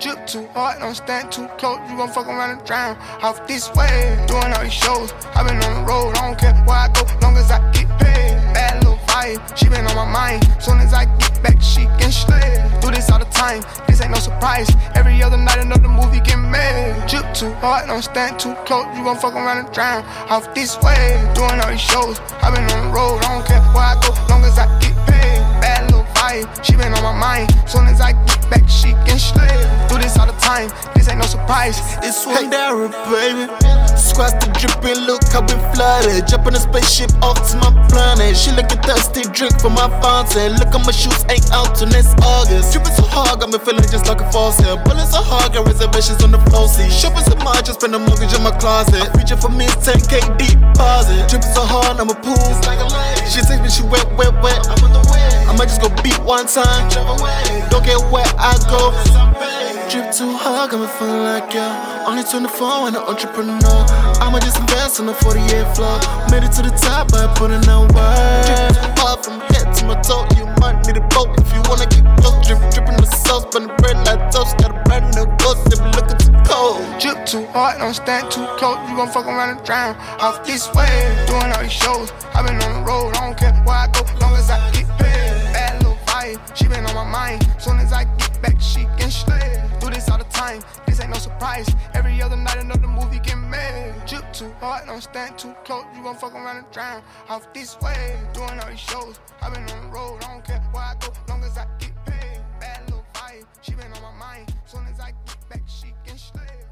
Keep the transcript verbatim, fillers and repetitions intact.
Drip too hard, don't stand too close. You gon' fuck around and drown. Off this way, doing all these shows. I been on the road, I don't care where I go, long as I get paid. Bad little vibe, she been on my mind. Soon as I get back, she can slay. Do this all the time, this ain't no surprise. Every other night another movie get made. Drip too hard, don't stand too close. You gon' fuck around and drown. Off this way, doing all these shows. I been on the road, I don't care where I go, long as I get paid. Bad little vibe, she been on my mind. Soon as I get back, she can slay. Do this all the time, this ain't no surprise. It's one Dara, baby. Squats the dripping, look how we flooded. Jump in a spaceship off to my planet. She looking thirsty, drink from my fountain. Look at my shoes, ain't out till next August. Dripping so hard, got me feeling just like a faucet. Pulling so hard, got reservations on the floor seat. Shopping so much, I spend a mortgage in my closet. Feature for me is ten K deposit. Dripping so hard, I'm a pool. It's like a lake. She takes me, she wet, wet, wet. I'm on the way. I might just go beat one time. Don't get where I go. Drip too hard, got me feeling like yeah. Only twenty-four and an entrepreneur. I'ma just invest on the forty-eighth floor. Made it to the top by putting out work. Drip too hard from head to my toe. You might need a boat if you wanna get close. Drip, dripping the sauce, burn the bread like toast. Got a brand new ghost, they be looking too cold. Drip too hard, don't stand too close. You gon' fuck around and drown. Off this way, doing all these shows. I been on the road, I don't care where I go, long as I get paid. Bad little vibe, she been on my mind. Soon as I get back, she can slay. Do this all the time, this ain't no surprise. Every other night another movie get made. Drip too hard, don't stand too close. You gon' fuck around and drown. Off this way, doing all these shows. I been on the road, I don't care where I go, long as I get paid. Bad little vibe, she been on my mind. Soon as I get back, she can slay.